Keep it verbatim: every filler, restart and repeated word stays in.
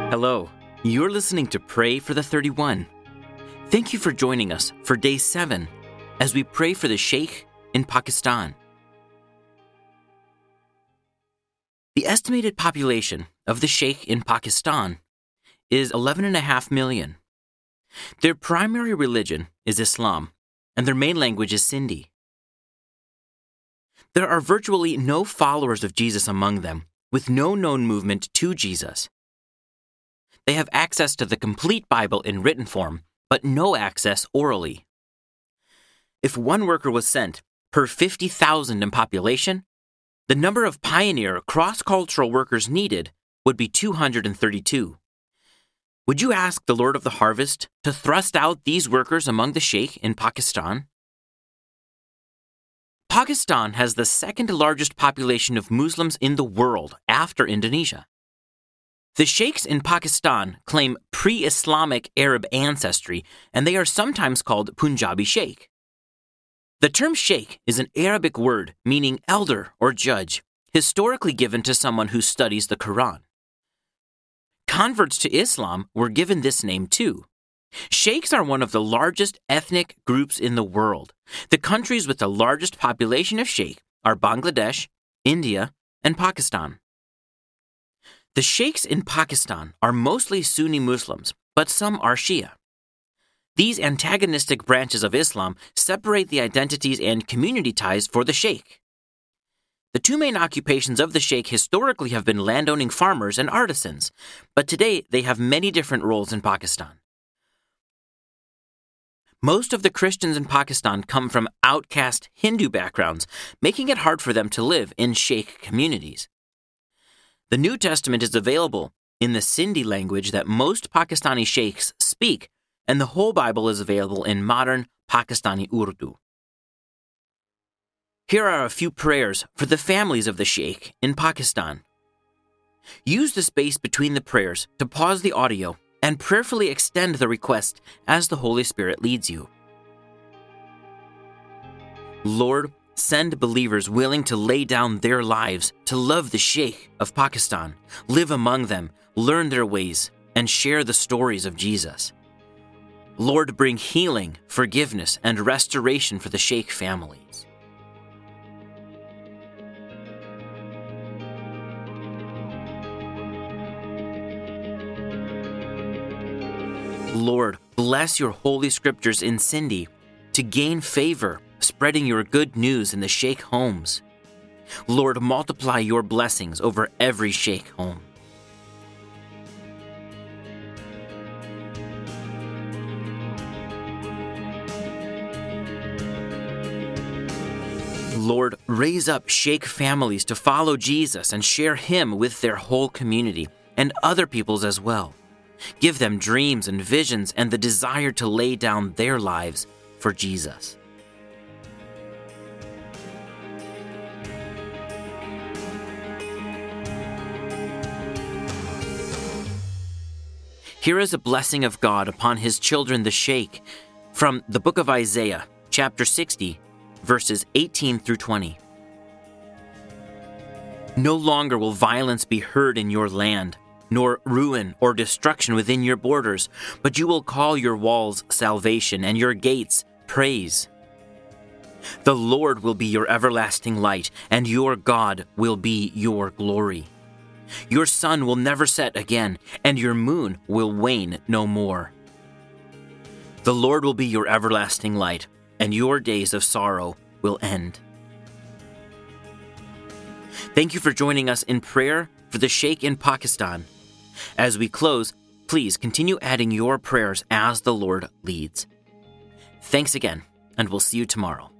Hello, you're listening to Pray for the thirty-one. Thank you for joining us for day seven as we pray for the Sheikh in Pakistan. The estimated population of the Sheikh in Pakistan is eleven point five million. Their primary religion is Islam, and their main language is Sindhi. There are virtually no followers of Jesus among them, with no known movement to Jesus. They have access to the complete Bible in written form, but no access orally. If one worker was sent per fifty thousand in population, the number of pioneer cross-cultural workers needed would be two hundred thirty-two. Would you ask the Lord of the Harvest to thrust out these workers among the Sheikh in Pakistan? Pakistan has the second largest population of Muslims in the world after Indonesia. The Sheikhs in Pakistan claim pre-Islamic Arab ancestry, and they are sometimes called Punjabi Sheikh. The term Sheikh is an Arabic word meaning elder or judge, historically given to someone who studies the Quran. Converts to Islam were given this name too. Sheikhs are one of the largest ethnic groups in the world. The countries with the largest population of Sheikh are Bangladesh, India, and Pakistan. The Sheikhs in Pakistan are mostly Sunni Muslims, but some are Shia. These antagonistic branches of Islam separate the identities and community ties for the Sheikh. The two main occupations of the Sheikh historically have been landowning farmers and artisans, but today they have many different roles in Pakistan. Most of the Christians in Pakistan come from outcast Hindu backgrounds, making it hard for them to live in Sheikh communities. The New Testament is available in the Sindhi language that most Pakistani Sheikhs speak, and the whole Bible is available in modern Pakistani Urdu. Here are a few prayers for the families of the Sheikh in Pakistan. Use the space between the prayers to pause the audio and prayerfully extend the request as the Holy Spirit leads you. Lord, send believers willing to lay down their lives to love the Sheikh of Pakistan, live among them, learn their ways, and share the stories of Jesus. Lord, bring healing, forgiveness, and restoration for the Sheikh families. Lord, bless your holy scriptures in Sindhi to gain favor, spreading your good news in the Sheikh homes. Lord, multiply your blessings over every Sheikh home. Lord, raise up Sheikh families to follow Jesus and share him with their whole community and other peoples as well. Give them dreams and visions and the desire to lay down their lives for Jesus. Here is a blessing of God upon his children, the Sheikh, from the book of Isaiah, chapter sixty, verses eighteen through twenty. No longer will violence be heard in your land, nor ruin or destruction within your borders, but you will call your walls salvation and your gates praise. The Lord will be your everlasting light, and your God will be your glory. Your sun will never set again, and your moon will wane no more. The Lord will be your everlasting light, and your days of sorrow will end. Thank you for joining us in prayer for the Sheikh in Pakistan. As we close, please continue adding your prayers as the Lord leads. Thanks again, and we'll see you tomorrow.